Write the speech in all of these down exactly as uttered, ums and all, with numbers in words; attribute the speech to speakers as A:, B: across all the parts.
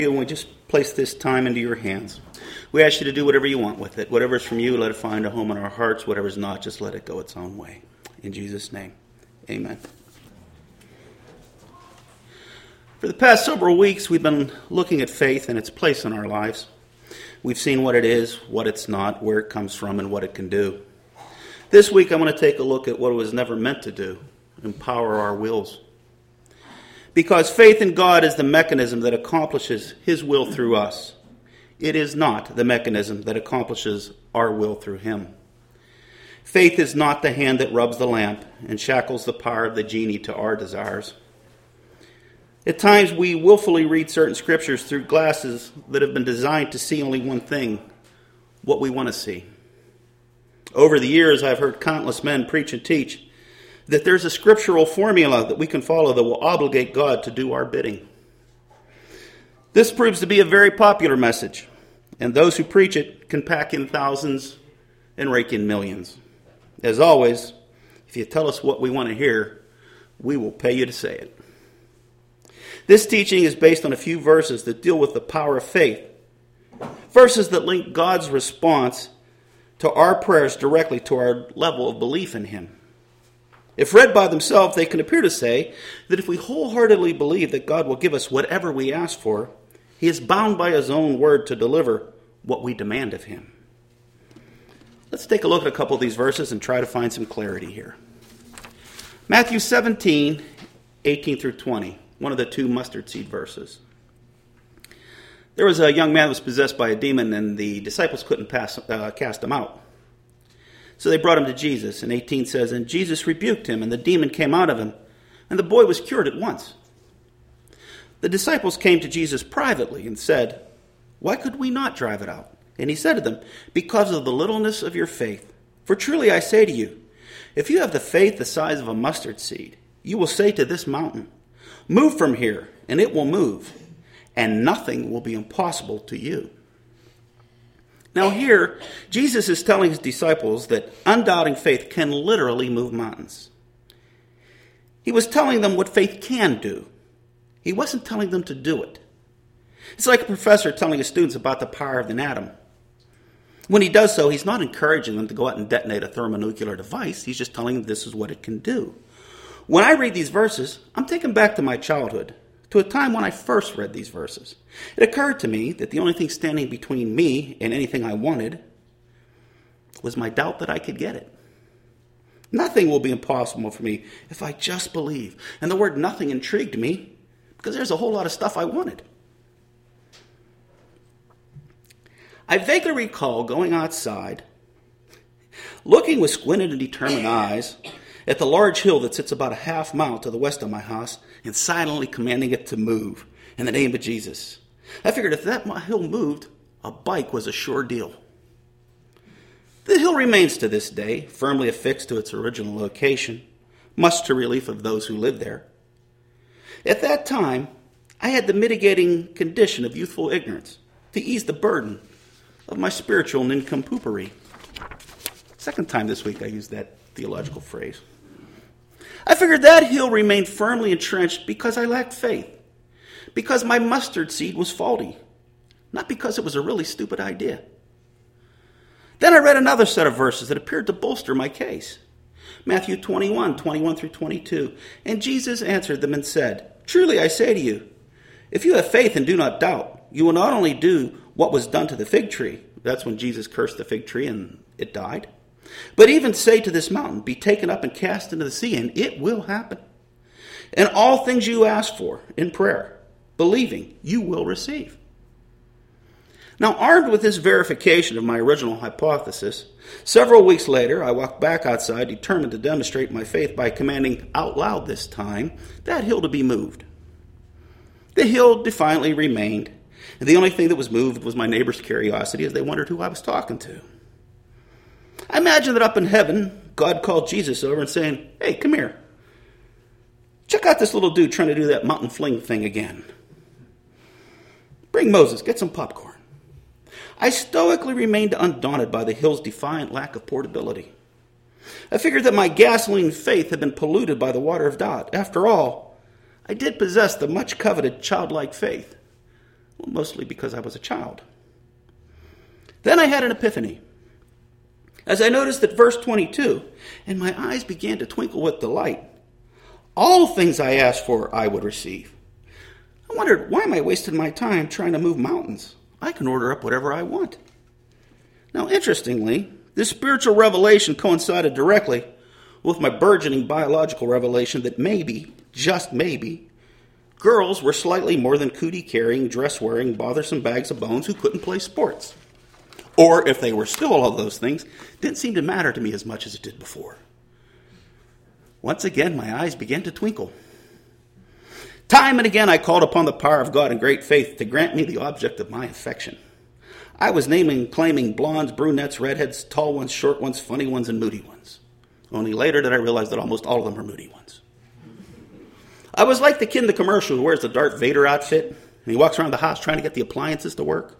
A: And we just place this time into your hands. We ask you to do whatever you want with it. Whatever's from you, let it find a home in our hearts. Whatever's not, just let it go its own way. In Jesus' name, amen. For the past several weeks, we've been looking at faith and its place in our lives. We've seen what it is, what it's not, where it comes from, and what it can do. This week, I'm going to take a look at what it was never meant to do, empower our wills. Because faith in God is the mechanism that accomplishes His will through us. It is not the mechanism that accomplishes our will through Him. Faith is not the hand that rubs the lamp and shackles the power of the genie to our desires. At times we willfully read certain scriptures through glasses that have been designed to see only one thing, what we want to see. Over the years, I've heard countless men preach and teach that there's a scriptural formula that we can follow that will obligate God to do our bidding. This proves to be a very popular message, and those who preach it can pack in thousands and rake in millions. As always, if you tell us what we want to hear, we will pay you to say it. This teaching is based on a few verses that deal with the power of faith, verses that link God's response to our prayers directly to our level of belief in Him. If read by themselves, they can appear to say that if we wholeheartedly believe that God will give us whatever we ask for, He is bound by His own word to deliver what we demand of Him. Let's take a look at a couple of these verses and try to find some clarity here. Matthew seventeen, eighteen through twenty, one of the two mustard seed verses. There was a young man who was possessed by a demon, and the disciples couldn't pass, uh, cast him out. So they brought him to Jesus, and eighteen says, "And Jesus rebuked him, and the demon came out of him, and the boy was cured at once." The disciples came to Jesus privately and said, "Why could we not drive it out?" And He said to them, "Because of the littleness of your faith. For truly I say to you, if you have the faith the size of a mustard seed, you will say to this mountain, 'Move from here,' and it will move, and nothing will be impossible to you." Now here, Jesus is telling His disciples that undoubting faith can literally move mountains. He was telling them what faith can do. He wasn't telling them to do it. It's like a professor telling his students about the power of an atom. When he does so, he's not encouraging them to go out and detonate a thermonuclear device. He's just telling them this is what it can do. When I read these verses, I'm taken back to my childhood, to a time when I first read these verses. It occurred to me that the only thing standing between me and anything I wanted was my doubt that I could get it. Nothing will be impossible for me if I just believe. And the word nothing intrigued me because there's a whole lot of stuff I wanted. I vaguely recall going outside, looking with squinted and determined eyes at the large hill that sits about a half mile to the west of my house and silently commanding it to move in the name of Jesus. I figured if that hill moved, a bike was a sure deal. The hill remains to this day, firmly affixed to its original location, much to relief of those who live there. At that time, I had the mitigating condition of youthful ignorance to ease the burden of my spiritual nincompooperi. Second time this week I used that theological phrase. I figured that hill remained firmly entrenched because I lacked faith, because my mustard seed was faulty, not because it was a really stupid idea. Then I read another set of verses that appeared to bolster my case. Matthew twenty-one, twenty-one through twenty-two. And Jesus answered them and said, "Truly I say to you, if you have faith and do not doubt, you will not only do what was done to the fig tree," that's when Jesus cursed the fig tree and it died, "but even say to this mountain, be taken up and cast into the sea, and it will happen. And all things you ask for in prayer, believing, you will receive." Now, armed with this verification of my original hypothesis, several weeks later, I walked back outside, determined to demonstrate my faith by commanding out loud this time that hill to be moved. The hill defiantly remained, and the only thing that was moved was my neighbor's curiosity as they wondered who I was talking to. I imagine that up in heaven, God called Jesus over and saying, "Hey, come here. Check out this little dude trying to do that mountain fling thing again. Bring Moses, get some popcorn." I stoically remained undaunted by the hill's defiant lack of portability. I figured that my gasoline faith had been polluted by the water of doubt. After all, I did possess the much coveted childlike faith. Well, mostly because I was a child. Then I had an epiphany. As I noticed at verse twenty-two, and my eyes began to twinkle with delight. All things I asked for, I would receive. I wondered, why am I wasting my time trying to move mountains? I can order up whatever I want. Now, interestingly, this spiritual revelation coincided directly with my burgeoning biological revelation that maybe, just maybe, girls were slightly more than cootie-carrying, dress-wearing, bothersome bags of bones who couldn't play sports. Or, if they were still all of those things, didn't seem to matter to me as much as it did before. Once again, my eyes began to twinkle. Time and again, I called upon the power of God in great faith to grant me the object of my affection. I was naming and claiming blondes, brunettes, redheads, tall ones, short ones, funny ones, and moody ones. Only later did I realize that almost all of them are moody ones. I was like the kid in the commercial who wears the Darth Vader outfit, and he walks around the house trying to get the appliances to work.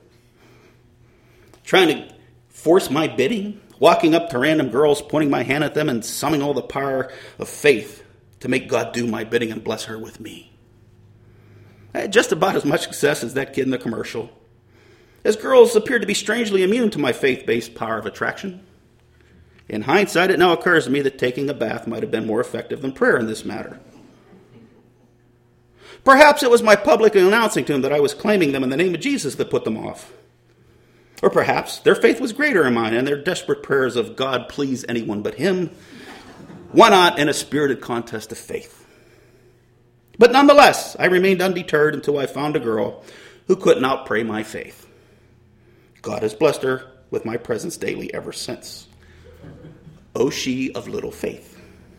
A: Trying to force my bidding, walking up to random girls, pointing my hand at them, and summoning all the power of faith to make God do my bidding and bless her with me. I had just about as much success as that kid in the commercial, as girls appeared to be strangely immune to my faith-based power of attraction. In hindsight, it now occurs to me that taking a bath might have been more effective than prayer in this matter. Perhaps it was my publicly announcing to them that I was claiming them in the name of Jesus that put them off. Or perhaps their faith was greater than mine, and their desperate prayers of God please anyone but him won out in a spirited contest of faith. But nonetheless, I remained undeterred until I found a girl who couldn't outpray my faith. God has blessed her with my presence daily ever since. O she of little faith.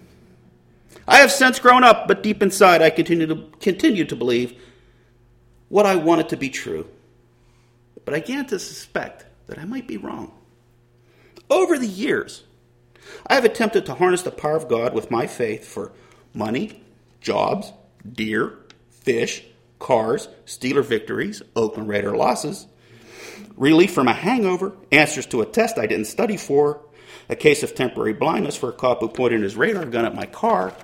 A: I have since grown up, but deep inside I continue to continue to believe what I wanted to be true. But I began to suspect that I might be wrong. Over the years, I have attempted to harness the power of God with my faith for money, jobs, deer, fish, cars, Steeler victories, Oakland Raider losses, relief from a hangover, answers to a test I didn't study for, a case of temporary blindness for a cop who pointed his radar gun at my car.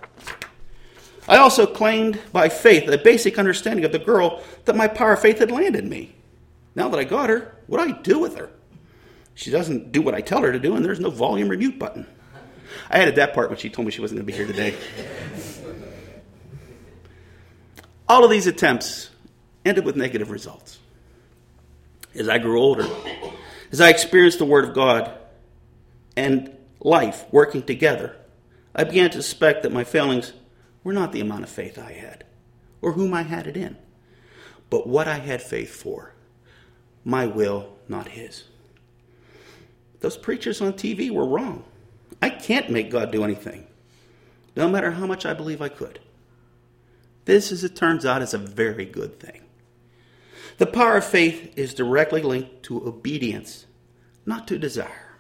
A: I also claimed by faith a basic understanding of the girl that my power of faith had landed me. Now that I got her, what do I do with her? She doesn't do what I tell her to do, and there's no volume or mute button. I added that part when she told me she wasn't going to be here today. All of these attempts ended with negative results. As I grew older, as I experienced the Word of God and life working together, I began to suspect that my failings were not the amount of faith I had, or whom I had it in, but what I had faith for. My will, not his. Those preachers on T V were wrong. I can't make God do anything, no matter how much I believe I could. This, as it turns out, is a very good thing. The power of faith is directly linked to obedience, not to desire.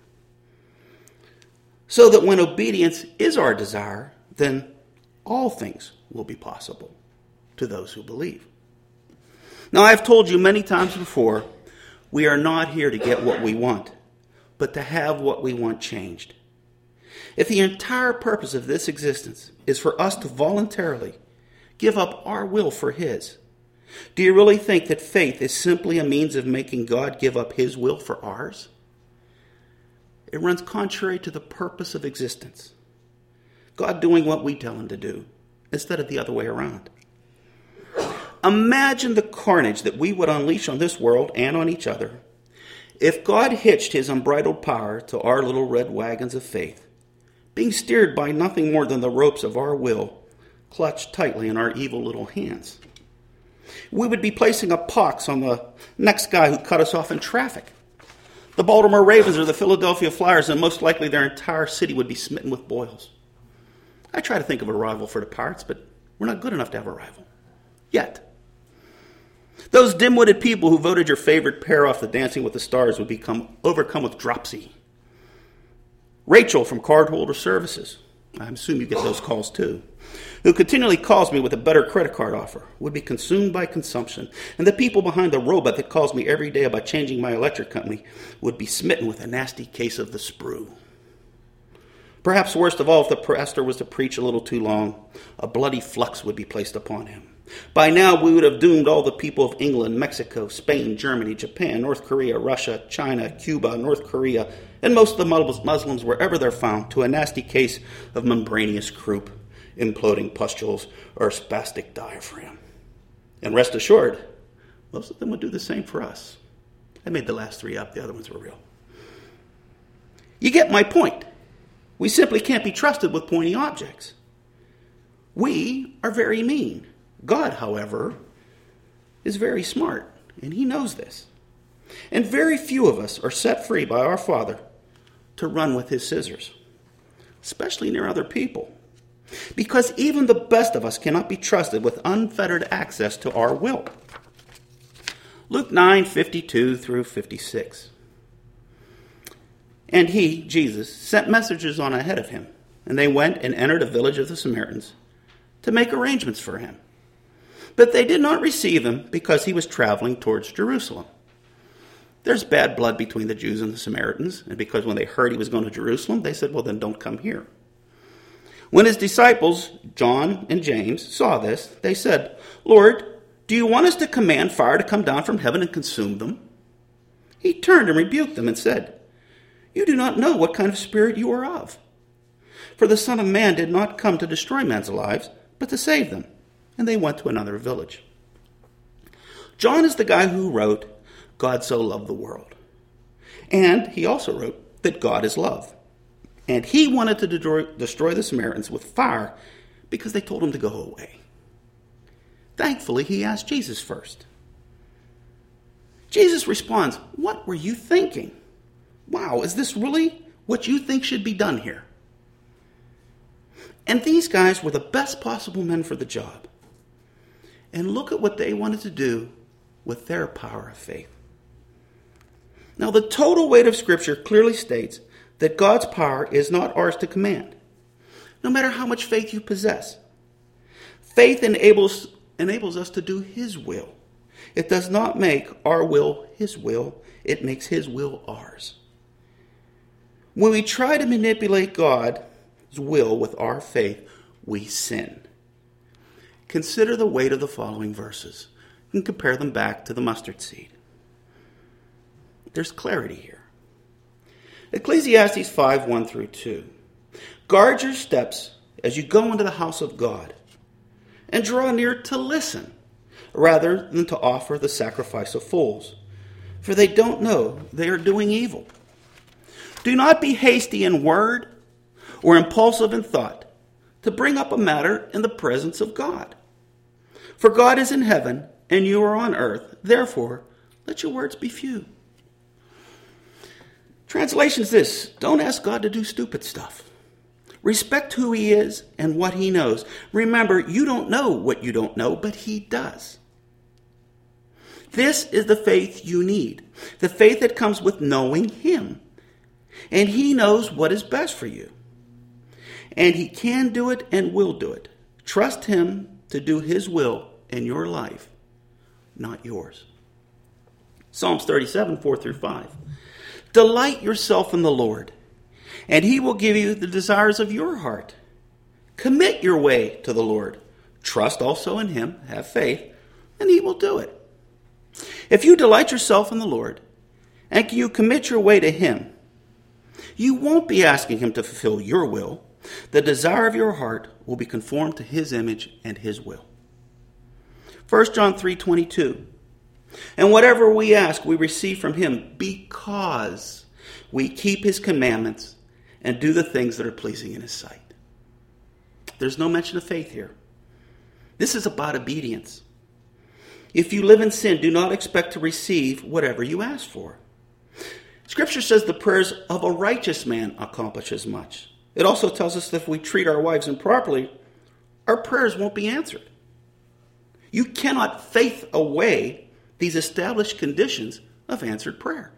A: So that when obedience is our desire, then all things will be possible to those who believe. Now, I've told you many times before, we are not here to get what we want, but to have what we want changed. If the entire purpose of this existence is for us to voluntarily give up our will for his, do you really think that faith is simply a means of making God give up his will for ours? It runs contrary to the purpose of existence. God doing what we tell him to do, instead of the other way around. Imagine the carnage that we would unleash on this world and on each other if God hitched his unbridled power to our little red wagons of faith, being steered by nothing more than the ropes of our will, clutched tightly in our evil little hands. We would be placing a pox on the next guy who cut us off in traffic. The Baltimore Ravens or the Philadelphia Flyers, and most likely their entire city would be smitten with boils. I try to think of a rival for the Pirates, but we're not good enough to have a rival. Yet. Those dim-witted people who voted your favorite pair off the Dancing with the Stars would become overcome with dropsy. Rachel from Cardholder Services, I assume you get those calls too, who continually calls me with a better credit card offer, would be consumed by consumption. And the people behind the robot that calls me every day about changing my electric company would be smitten with a nasty case of the sprue. Perhaps worst of all, if the pastor was to preach a little too long, a bloody flux would be placed upon him. By now, we would have doomed all the people of England, Mexico, Spain, Germany, Japan, North Korea, Russia, China, Cuba, North Korea, and most of the Muslims, wherever they're found, to a nasty case of membranous croup, imploding pustules, or spastic diaphragm. And rest assured, most of them would do the same for us. I made the last three up. The other ones were real. You get my point. We simply can't be trusted with pointy objects. We are very mean. God, however, is very smart, and he knows this. And very few of us are set free by our Father to run with his scissors, especially near other people, because even the best of us cannot be trusted with unfettered access to our will. Luke nine, fifty-two through fifty-six. And he, Jesus, sent messengers on ahead of him, and they went and entered a village of the Samaritans to make arrangements for him. But they did not receive him because he was traveling towards Jerusalem. There's bad blood between the Jews and the Samaritans, and because when they heard he was going to Jerusalem, they said, well, then don't come here. When his disciples, John and James, saw this, they said, Lord, do you want us to command fire to come down from heaven and consume them? He turned and rebuked them and said, you do not know what kind of spirit you are of. For the Son of Man did not come to destroy men's lives, but to save them. And they went to another village. John is the guy who wrote, God so loved the world. And he also wrote that God is love. And he wanted to destroy, destroy the Samaritans with fire because they told him to go away. Thankfully, he asked Jesus first. Jesus responds, what were you thinking? Wow, is this really what you think should be done here? And these guys were the best possible men for the job. And look at what they wanted to do with their power of faith. Now, the total weight of Scripture clearly states that God's power is not ours to command, no matter how much faith you possess. Faith enables, enables us to do his will. It does not make our will his will. It makes his will ours. When we try to manipulate God's will with our faith, we sin. Consider the weight of the following verses and compare them back to the mustard seed. There's clarity here. Ecclesiastes five, one through two. Guard your steps as you go into the house of God, and draw near to listen, rather than to offer the sacrifice of fools, for they don't know they are doing evil. Do not be hasty in word or impulsive in thought to bring up a matter in the presence of God. For God is in heaven, and you are on earth. Therefore, let your words be few. Translation is this: don't ask God to do stupid stuff. Respect who he is and what he knows. Remember, you don't know what you don't know, but he does. This is the faith you need. The faith that comes with knowing him. And he knows what is best for you. And he can do it and will do it. Trust him to do his will in your life, not yours. Psalms thirty-seven, four through five. Delight yourself in the Lord, and he will give you the desires of your heart. Commit your way to the Lord. Trust also in him, have faith, and he will do it. If you delight yourself in the Lord, and you commit your way to him, you won't be asking him to fulfill your will. The desire of your heart will be conformed to his image and his will. First John three twenty-two. And whatever we ask, we receive from him because we keep his commandments and do the things that are pleasing in his sight. There's no mention of faith here. This is about obedience. If you live in sin, do not expect to receive whatever you ask for. Scripture says the prayers of a righteous man accomplish as much. It also tells us that if we treat our wives improperly, our prayers won't be answered. You cannot faith away these established conditions of answered prayer.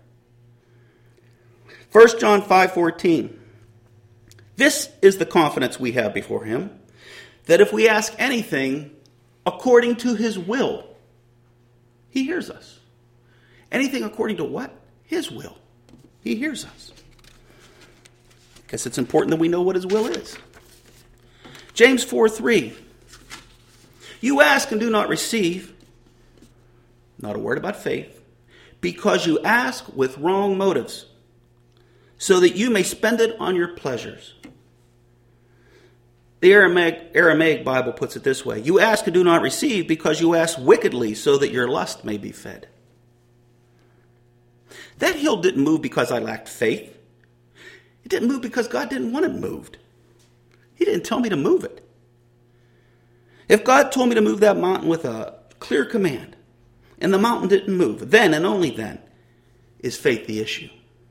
A: First John five fourteen. This is the confidence we have before him, that if we ask anything according to his will, he hears us. Anything according to what? His will. He hears us. I guess it's important that we know what his will is. James four three. You ask and do not receive, not a word about faith, because you ask with wrong motives, so that you may spend it on your pleasures. The Aramaic, Aramaic Bible puts it this way: you ask and do not receive because you ask wickedly, so that your lust may be fed. That hill didn't move because I lacked faith. It didn't move because God didn't want it moved. He didn't tell me to move it. If God told me to move that mountain with a clear command, and the mountain didn't move, then and only then is faith the issue.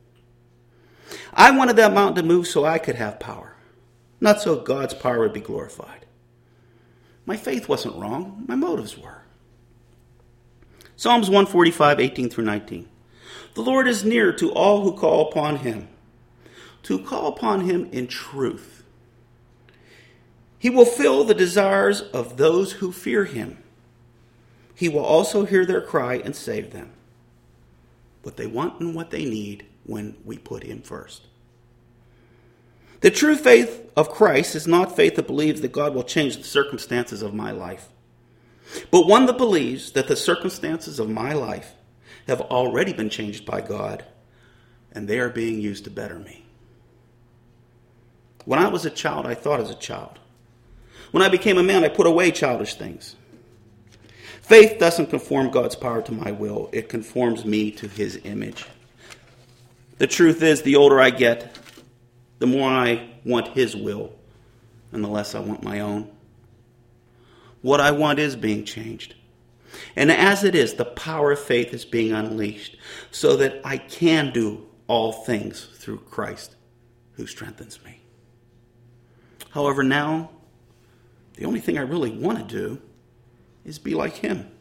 A: I wanted that mountain to move so I could have power, not so God's power would be glorified. My faith wasn't wrong. My motives were. Psalms one forty-five, eighteen through nineteen. The Lord is near to all who call upon him, to call upon him in truth. He will fill the desires of those who fear him. He will also hear their cry and save them. What they want and what they need when we put him first. The true faith of Christ is not faith that believes that God will change the circumstances of my life, but one that believes that the circumstances of my life have already been changed by God, and they are being used to better me. When I was a child, I thought as a child. When I became a man, I put away childish things. Faith doesn't conform God's power to my will. It conforms me to his image. The truth is, the older I get, the more I want his will, and the less I want my own. What I want is being changed. And as it is, the power of faith is being unleashed so that I can do all things through Christ who strengthens me. However, now, the only thing I really want to do is be like him.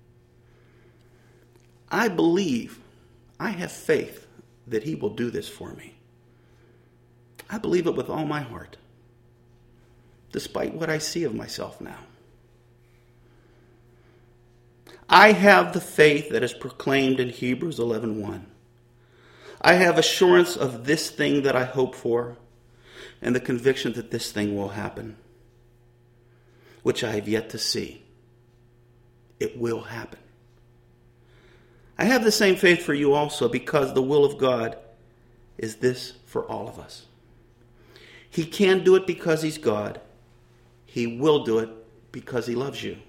A: I believe, I have faith that he will do this for me. I believe it with all my heart, despite what I see of myself now. I have the faith that is proclaimed in Hebrews eleven one. I have assurance of this thing that I hope for, and the conviction that this thing will happen, which I have yet to see. It will happen. I have the same faith for you also, because the will of God is this for all of us. He can do it because he's God. He will do it because he loves you.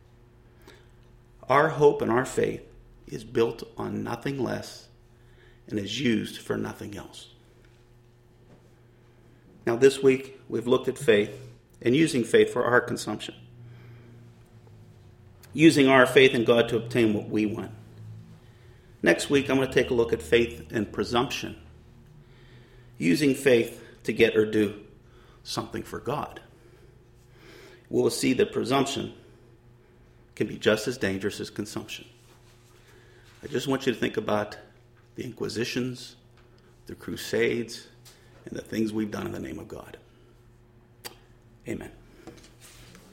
A: Our hope and our faith is built on nothing less and is used for nothing else. Now this week, we've looked at faith and using faith for our consumption. Using our faith in God to obtain what we want. Next week, I'm going to take a look at faith and presumption. Using faith to get or do something for God. We'll see that presumption can be just as dangerous as consumption. I just want you to think about the Inquisitions, the Crusades, and the things we've done in the name of God. Amen.